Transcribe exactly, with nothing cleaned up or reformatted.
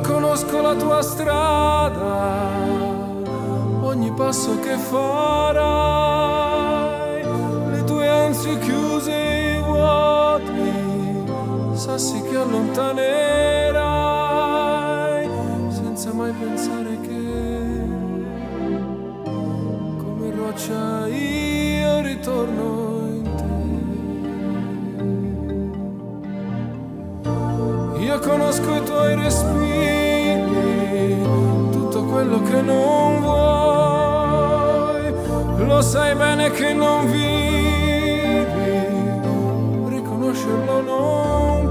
conosco la tua strada, ogni passo che farai, le tue ansie chiuse e i vuoti, sassi che allontanerai, senza mai pensare che come roccia io ritorno in te. Io conosco i tuoi respiri, tutto quello che non vuoi, lo sai bene che non vivi, riconoscerlo non